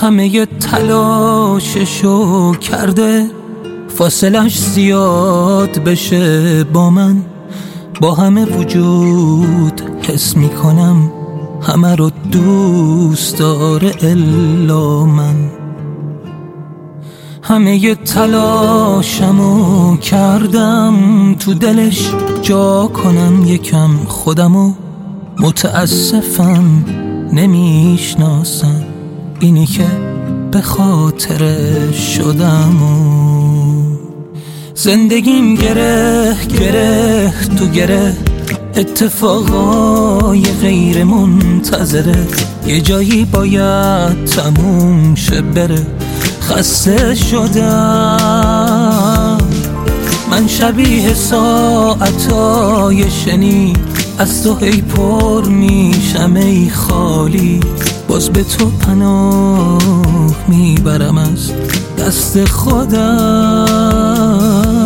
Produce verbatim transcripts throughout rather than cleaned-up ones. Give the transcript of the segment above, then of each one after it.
همه تلاششو کرده فاصلش زیاد بشه با من. با همه وجود حس میکنم همه رو دوست داره الا من. همه تلاشمو کردم تو دلش جا کنم یکم خودمو. متاسفم نمیشناسم اینی که به خاطرش شدم و زندگیم گره گره تو گره. اتفاقای غیر منتظره یه جایی باید تموم شه بره. خسته شدم من شبیه ساعتای شنی از تو هی پر میشم ای خالی. باز به تو پناه میبرم از دست خودم.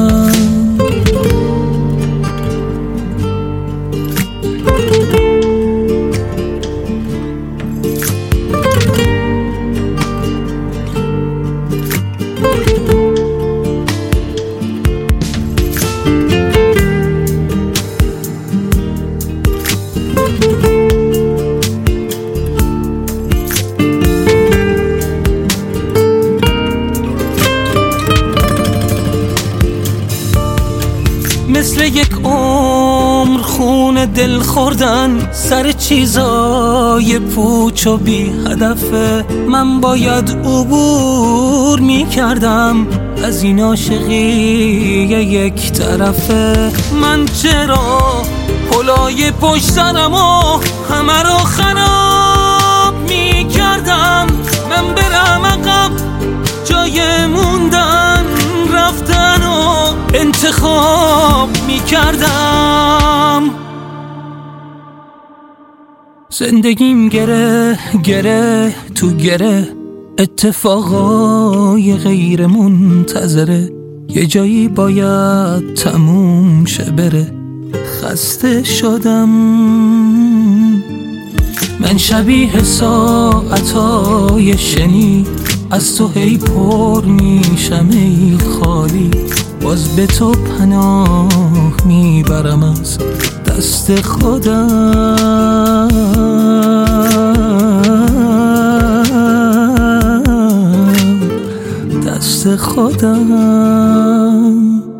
مثل یک عمر خون دل خوردن سر چیزای پوچ و بی هدفه. من باید عبور می کردم از این عاشقی یک طرفه. من چرا پلای پشت سرم و همه رو خراب می کردم. من برم عقب جای موندن رفتن و انتخاب می کردم. زندگیم گره گره تو گره. اتفاقای غیر منتظره یه جایی باید تموم شه بره. خسته شدم من شبیه ساعتای شنی از تو هی پر میشم ای خالی. باز به تو پناه میبرم از دست خودم. دست خودم.